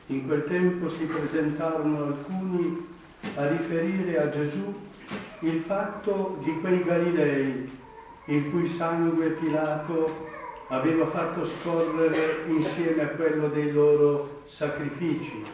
In quel tempo si presentarono alcuni a riferire a Gesù il fatto di quei Galilei il cui sangue Pilato aveva fatto scorrere insieme a quello dei loro sacrifici.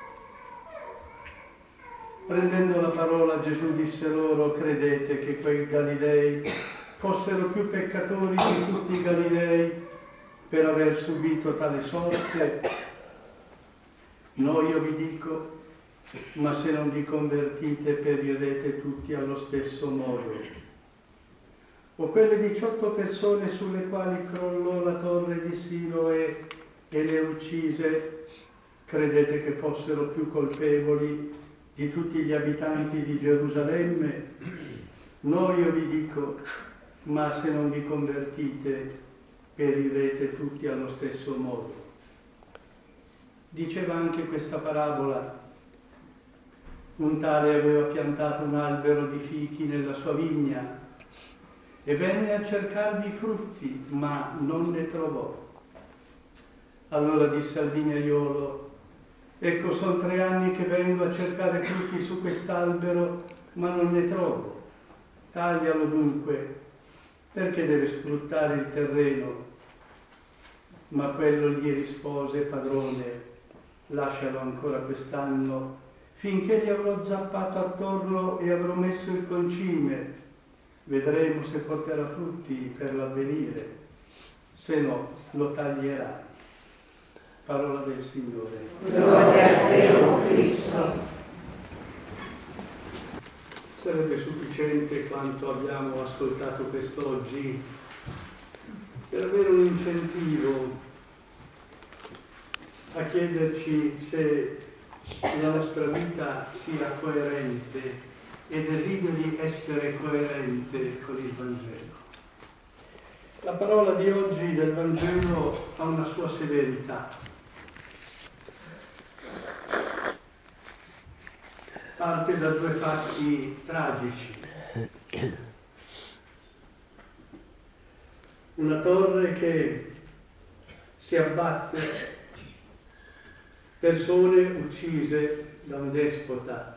Prendendo la parola, Gesù disse loro: credete che quei Galilei fossero più peccatori di tutti i Galilei per aver subito tale sorte? No, io vi dico, ma se non vi convertite perirete tutti allo stesso modo. O quelle 18 persone sulle quali crollò la torre di Siloe e le uccise, credete che fossero più colpevoli di tutti gli abitanti di Gerusalemme? No, io vi dico, ma se non vi convertite perirete tutti allo stesso modo. Diceva anche questa parabola: un tale aveva piantato un albero di fichi nella sua vigna e venne a cercarvi i frutti, ma non ne trovò. Allora disse al vignaiolo: ecco, sono 3 anni che vengo a cercare frutti su quest'albero, ma non ne trovo. Taglialo dunque, perché deve sfruttare il terreno. Ma quello gli rispose: padrone, lascialo ancora quest'anno, finché gli avrò zappato attorno e avrò messo il concime. Vedremo se porterà frutti per l'avvenire, se no lo taglierai. Parola del Signore. Gloria a te, o Cristo. Sarebbe sufficiente quanto abbiamo ascoltato quest'oggi per avere un incentivo a chiederci se la nostra vita sia coerente e desideri essere coerente con il Vangelo. La parola di oggi del Vangelo ha una sua severità. Parte da 2 fatti tragici. Una torre che si abbatte, persone uccise da un despota.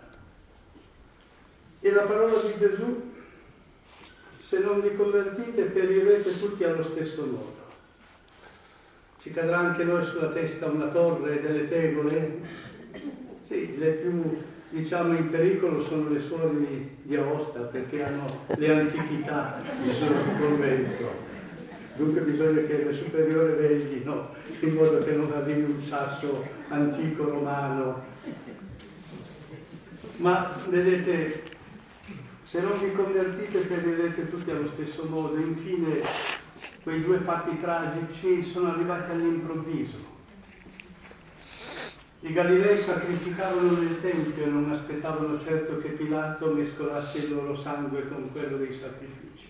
E la parola di Gesù: se non vi convertite perirete tutti allo stesso modo. Ci cadrà anche noi sulla testa una torre delle tegole? Sì, le più, in pericolo sono le suore di Aosta, perché hanno le antichità del convento. Dunque bisogna che le superiore veglino, in modo che non arrivi un sasso antico romano. Ma vedete, se non vi convertite perirete tutti allo stesso modo. Infine, quei 2 fatti tragici sono arrivati all'improvviso. I Galilei sacrificarono nel Tempio e non aspettavano certo che Pilato mescolasse il loro sangue con quello dei sacrifici.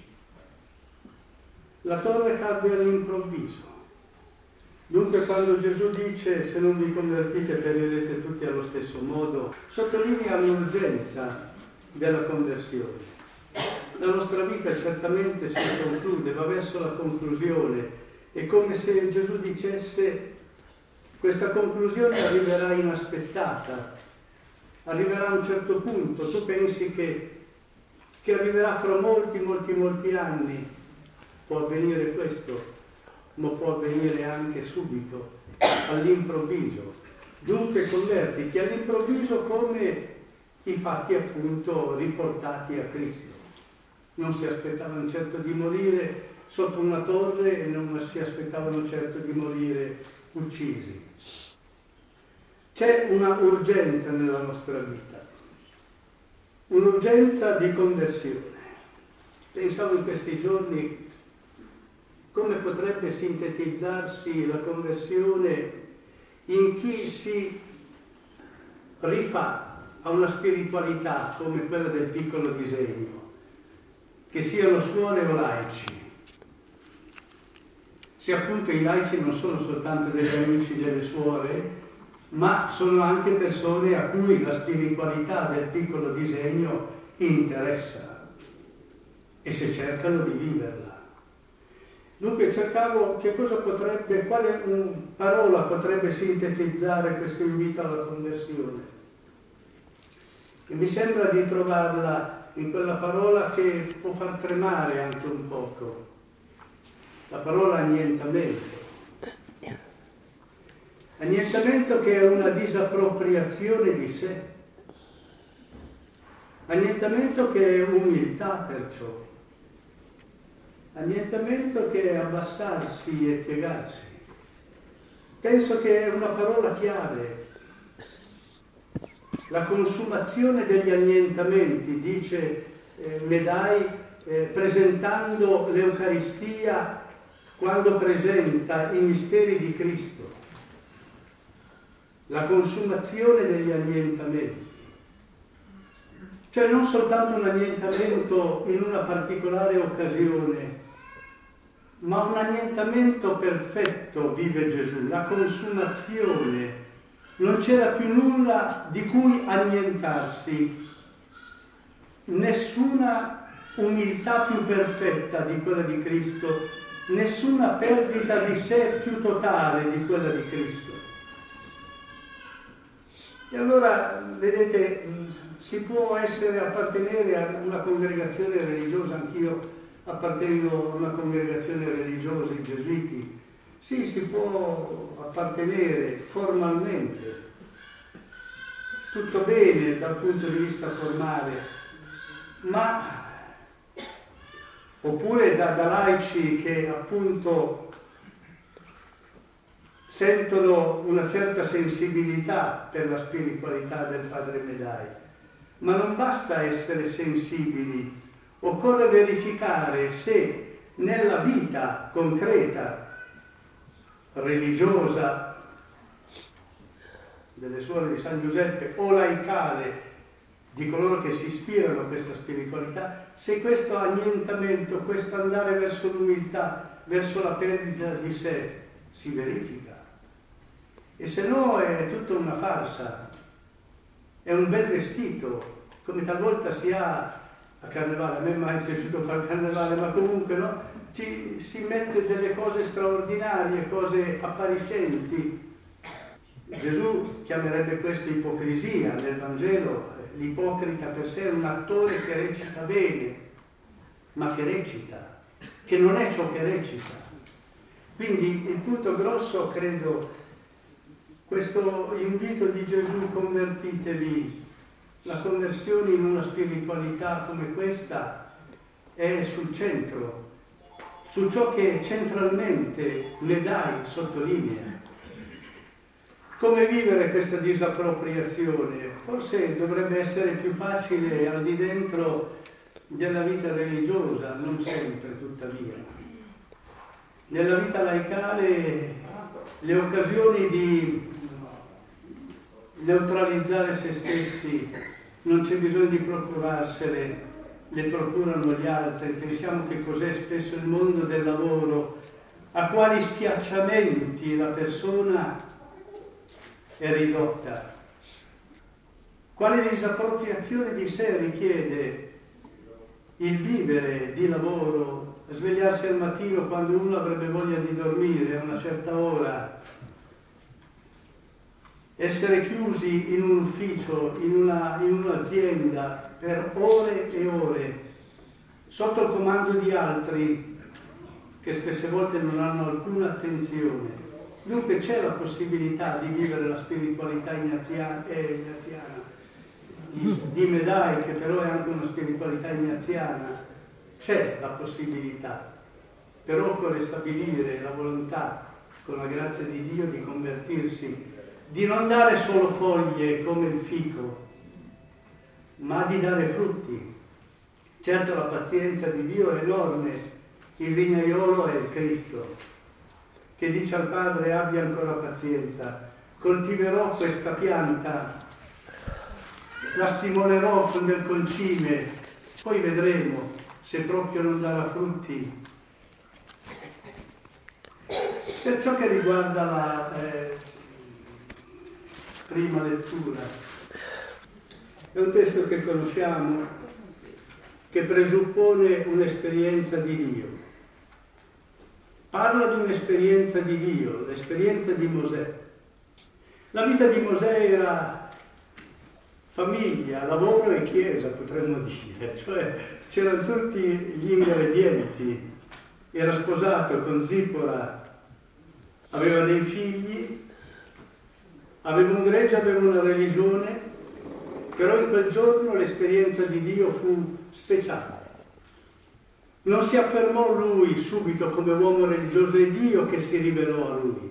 La torre cadde all'improvviso. Dunque quando Gesù dice: se non vi convertite perirete tutti allo stesso modo, sottolinea l'urgenza della conversione. La nostra vita certamente si conclude, va verso la conclusione. È come se Gesù dicesse: questa conclusione arriverà inaspettata, arriverà a un certo punto. Tu pensi che arriverà fra molti anni. Può avvenire questo, ma può avvenire anche subito, all'improvviso. Dunque convertiti all'improvviso, come i fatti appunto riportati a Cristo. Non si aspettavano certo di morire sotto una torre e non si aspettavano certo di morire uccisi. C'è una urgenza nella nostra vita, un'urgenza di conversione. Pensavo in questi giorni come potrebbe sintetizzarsi la conversione in chi si rifà a una spiritualità come quella del piccolo disegno, che siano suore o laici. Se appunto i laici non sono soltanto degli amici delle suore, ma sono anche persone a cui la spiritualità del piccolo disegno interessa e se cercano di viverla. Dunque cercavo quale parola potrebbe sintetizzare questo invito alla conversione. E mi sembra di trovarla in quella parola che può far tremare anche un poco, la parola annientamento. Annientamento che è una disappropriazione di sé, annientamento che è umiltà perciò, annientamento che è abbassarsi e piegarsi. Penso che è una parola chiave. La consumazione degli annientamenti, dice Medai, presentando l'Eucaristia quando presenta i misteri di Cristo. La consumazione degli annientamenti. Cioè non soltanto un annientamento in una particolare occasione, ma un annientamento perfetto vive Gesù, la consumazione. Non c'era più nulla di cui annientarsi, nessuna umiltà più perfetta di quella di Cristo, nessuna perdita di sé più totale di quella di Cristo. E allora, vedete, si può appartenere a una congregazione religiosa, anch'io appartengo a una congregazione religiosa, i Gesuiti. Sì, si può appartenere formalmente, tutto bene dal punto di vista formale, ma oppure da laici che appunto sentono una certa sensibilità per la spiritualità del Padre Medai. Ma non basta essere sensibili, occorre verificare se nella vita concreta religiosa delle suore di San Giuseppe o laicale di coloro che si ispirano a questa spiritualità, se questo annientamento, questo andare verso l'umiltà, verso la perdita di sé si verifica. E se no è tutta una farsa, è un bel vestito, come talvolta si ha a Carnevale. A me mai è piaciuto fare Carnevale, ma comunque no? Si mette delle cose straordinarie, cose appariscenti. Gesù chiamerebbe questo ipocrisia nel Vangelo. L'ipocrita per sé è un attore che recita bene, ma che recita, che non è ciò che recita. Quindi il punto grosso, credo, questo invito di Gesù, convertitevi, la conversione in una spiritualità come questa è sul centro, su ciò che centralmente Medai sottolinea. Come vivere questa disappropriazione? Forse dovrebbe essere più facile al di dentro della vita religiosa, non sempre tuttavia. Nella vita laicale le occasioni di neutralizzare se stessi non c'è bisogno di procurarsele, le procurano gli altri. Pensiamo che cos'è spesso il mondo del lavoro, a quali schiacciamenti la persona è ridotta, quale disappropriazione di sé richiede il vivere di lavoro, svegliarsi al mattino quando uno avrebbe voglia di dormire a una certa ora, essere chiusi in un ufficio, in un'azienda per ore e ore, sotto il comando di altri che spesse volte non hanno alcuna attenzione. Dunque c'è la possibilità di vivere la spiritualità ignaziana di Medai, che però è anche una spiritualità ignaziana. C'è la possibilità, però occorre stabilire la volontà, con la grazia di Dio, di convertirsi, di non dare solo foglie come il fico, ma di dare frutti. Certo la pazienza di Dio è enorme, il vignaiolo è il Cristo, che dice al Padre: abbia ancora pazienza, coltiverò questa pianta, la stimolerò con del concime, poi vedremo se proprio non darà frutti. Per ciò che riguarda la prima lettura, è un testo che conosciamo, che presuppone un'esperienza di Dio. parla di un'esperienza di Dio, l'esperienza di Mosè. La vita di Mosè era famiglia, lavoro e chiesa, potremmo dire, cioè c'erano tutti gli ingredienti. Era sposato con Zipora, aveva dei figli, aveva un gregge, aveva una religione, però in quel giorno l'esperienza di Dio fu speciale. Non si affermò lui subito come uomo religioso, è Dio che si rivelò a lui.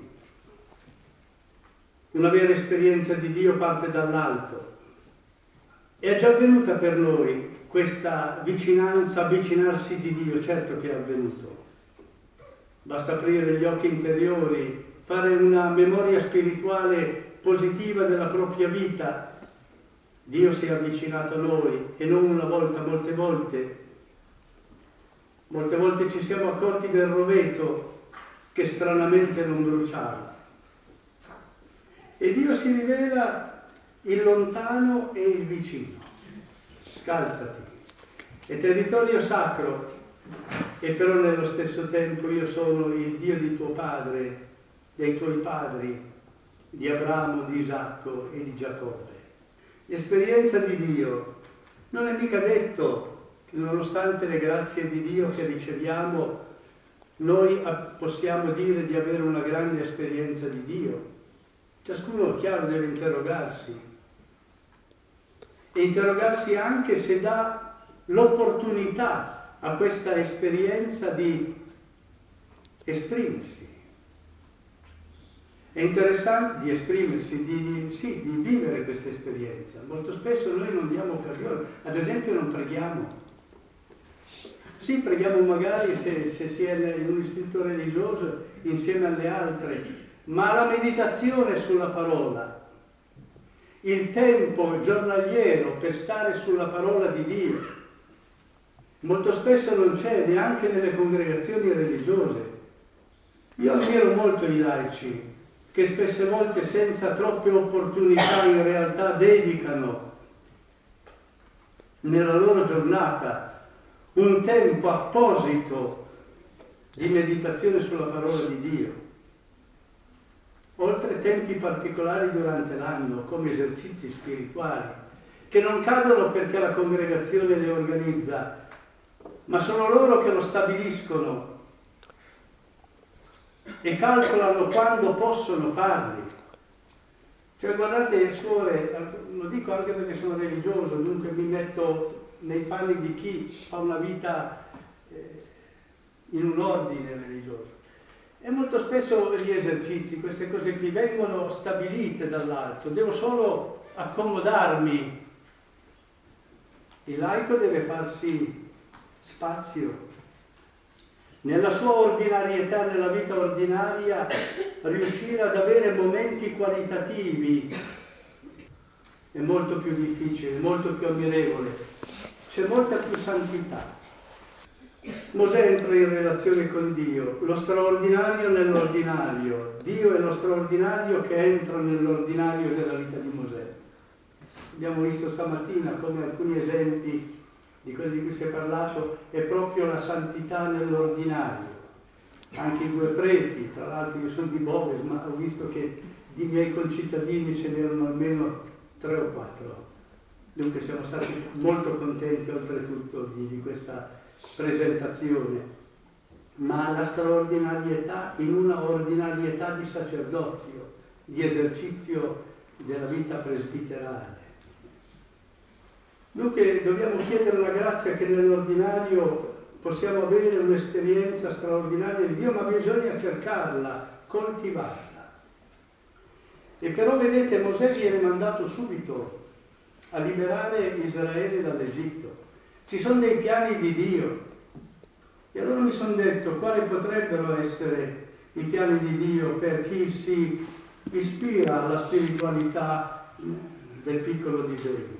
Una vera esperienza di Dio parte dall'alto. È già avvenuta per noi questa vicinanza, avvicinarsi di Dio, certo che è avvenuto. Basta aprire gli occhi interiori, fare una memoria spirituale positiva della propria vita. Dio si è avvicinato a noi e non una volta, molte volte. Molte volte ci siamo accorti del roveto che stranamente non bruciava. E Dio si rivela il lontano e il vicino. Scalzati. È territorio sacro, e però nello stesso tempo io sono il Dio di tuo padre, dei tuoi padri, di Abramo, di Isacco e di Giacobbe. L'esperienza di Dio non è mica detto che nonostante le grazie di Dio che riceviamo, noi possiamo dire di avere una grande esperienza di Dio. Ciascuno, chiaro, deve interrogarsi. E interrogarsi anche se dà l'opportunità a questa esperienza di esprimersi. È interessante di esprimersi, di vivere questa esperienza. Molto spesso noi non diamo occasione, ad esempio non preghiamo. Sì, preghiamo magari se si è in un istituto religioso insieme alle altre, ma la meditazione sulla parola, il tempo giornaliero per stare sulla parola di Dio, molto spesso non c'è neanche nelle congregazioni religiose. Io ammiro molto i laici che spesse volte senza troppe opportunità in realtà dedicano nella loro giornata un tempo apposito di meditazione sulla parola di Dio, oltre tempi particolari durante l'anno come esercizi spirituali che non cadono perché la congregazione le organizza, ma sono loro che lo stabiliscono e calcolano quando possono farli. Cioè, guardate, suore, lo dico anche perché sono religioso, dunque mi metto nei panni di chi fa una vita in un ordine religioso. E molto spesso gli esercizi, queste cose qui, vengono stabilite dall'alto, devo solo accomodarmi. Il laico deve farsi spazio. Nella sua ordinarietà, nella vita ordinaria, riuscire ad avere momenti qualitativi è molto più difficile, molto più ammirevole. C'è molta più santità. Mosè entra in relazione con Dio, lo straordinario nell'ordinario. Dio è lo straordinario che entra nell'ordinario della vita di Mosè. Abbiamo visto stamattina come alcuni esempi di quelli di cui si è parlato è proprio la santità nell'ordinario. Anche i due preti, tra l'altro io sono di Boves, ma ho visto che di miei concittadini ce n'erano almeno 3 o 4. Dunque siamo stati molto contenti oltretutto di questa presentazione. Ma la straordinarietà in una ordinarietà di sacerdozio, di esercizio della vita presbiterale. Dunque dobbiamo chiedere la grazia che nell'ordinario possiamo avere un'esperienza straordinaria di Dio, ma bisogna cercarla, coltivarla. E però vedete, Mosè viene mandato subito a liberare Israele dall'Egitto. Ci sono dei piani di Dio. E allora mi sono detto quali potrebbero essere i piani di Dio per chi si ispira alla spiritualità del piccolo disegno.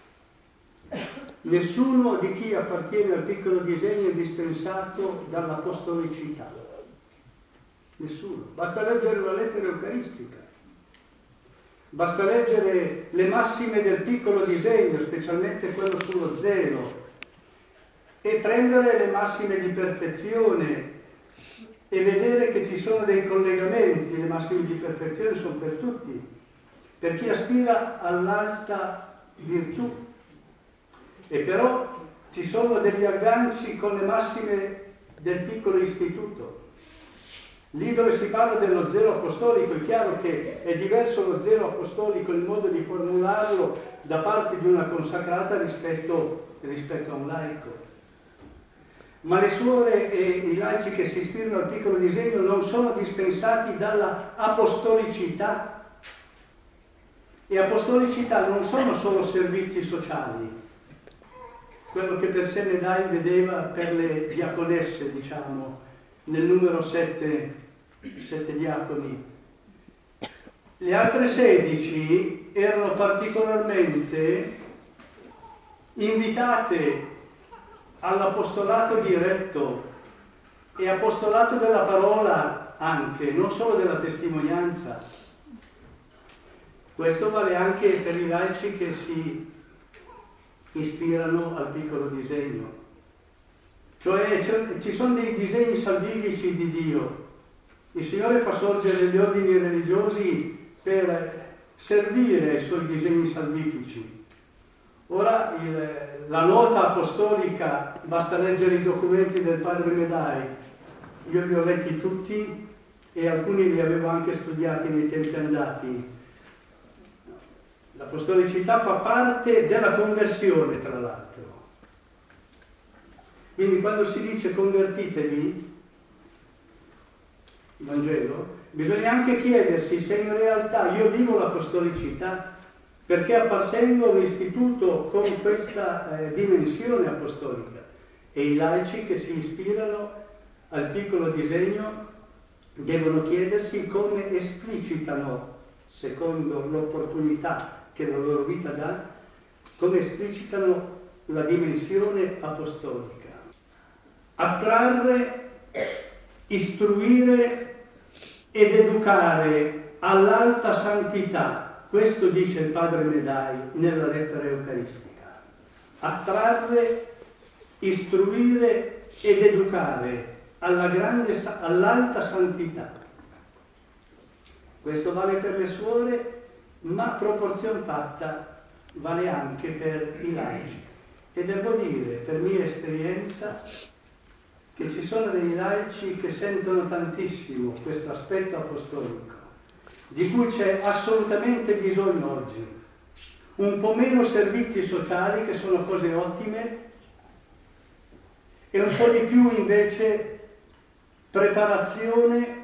Nessuno di chi appartiene al piccolo disegno è dispensato dall'apostolicità. Nessuno. Basta leggere la lettera eucaristica. Basta leggere le massime del piccolo disegno, specialmente quello sullo zelo, e prendere le massime di perfezione e vedere che ci sono dei collegamenti, le massime di perfezione sono per tutti, per chi aspira all'alta virtù, e però ci sono degli agganci con le massime del piccolo istituto. Lì dove si parla dello zelo apostolico è chiaro che è diverso lo zelo apostolico, il modo di formularlo da parte di una consacrata rispetto a un laico. Ma le suore e i laici che si ispirano al piccolo disegno non sono dispensati dalla apostolicità. E apostolicità non sono solo servizi sociali, quello che per sé Medai vedeva per le diaconesse, diciamo, nel numero 7 diaconi. Le altre 16 erano particolarmente invitate all'apostolato diretto e apostolato della parola anche, non solo della testimonianza. Questo vale anche per i laici che si ispirano al piccolo disegno. Cioè ci sono dei disegni salvifici di Dio. Il Signore fa sorgere gli ordini religiosi per servire ai suoi disegni salvifici. Ora la nota apostolica, basta leggere i documenti del padre Medai, io li ho letti tutti e alcuni li avevo anche studiati nei tempi andati. L'apostolicità fa parte della conversione, tra l'altro. Quindi quando si dice convertitevi, il Vangelo, bisogna anche chiedersi se in realtà io vivo l'apostolicità perché appartengo a un istituto con questa dimensione apostolica, e i laici che si ispirano al piccolo disegno devono chiedersi come esplicitano, secondo l'opportunità che la loro vita dà, come esplicitano la dimensione apostolica. Attrarre, istruire ed educare all'alta santità, questo dice il padre Medai nella lettera eucaristica. Attrarre, istruire ed educare all'alta santità. Questo vale per le suore, ma proporzione fatta vale anche per i laici. E devo dire, per mia esperienza, che ci sono dei laici che sentono tantissimo questo aspetto apostolico, di cui c'è assolutamente bisogno oggi. Un po' meno servizi sociali, che sono cose ottime, e un po' di più invece preparazione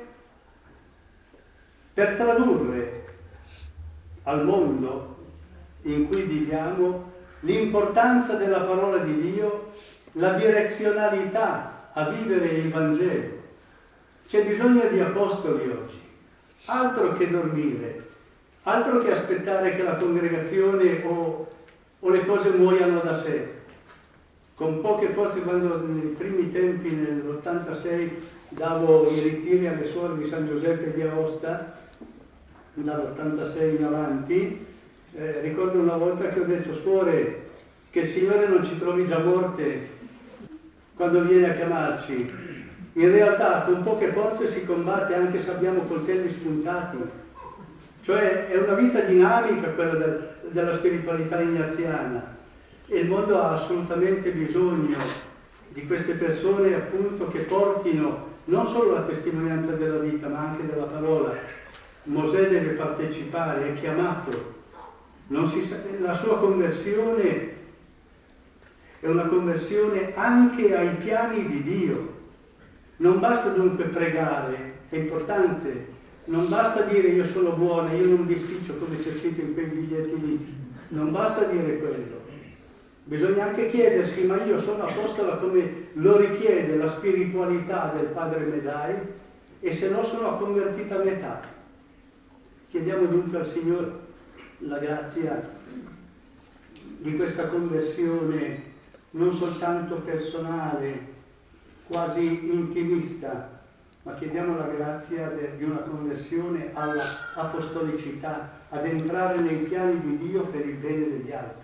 per tradurre al mondo in cui viviamo l'importanza della parola di Dio, la direzionalità a vivere il Vangelo. C'è bisogno di apostoli oggi, altro che dormire, altro che aspettare che la congregazione o le cose muoiano da sé. Con poche forze, quando nei primi tempi, nell'86, davo i ritiri alle suore di San Giuseppe di Aosta, dall'86 in avanti, ricordo una volta che ho detto: suore, che il Signore non ci trovi già morte quando viene a chiamarci. In realtà con poche forze si combatte anche se abbiamo coltelli spuntati. Cioè è una vita dinamica quella della spiritualità ignaziana, e il mondo ha assolutamente bisogno di queste persone, appunto, che portino non solo la testimonianza della vita ma anche della parola. Mosè deve partecipare, è chiamato. La sua conversione è una conversione anche ai piani di Dio. Non basta dunque pregare, è importante, non basta dire io sono buona, io non bisticcio come c'è scritto in quei biglietti lì, non basta dire quello. Bisogna anche chiedersi: ma io sono apostola come lo richiede la spiritualità del padre Medai? E se no sono convertita a metà. Chiediamo dunque al Signore la grazia di questa conversione non soltanto personale, quasi intimista, ma chiediamo la grazia di una conversione alla apostolicità, ad entrare nei piani di Dio per il bene degli altri.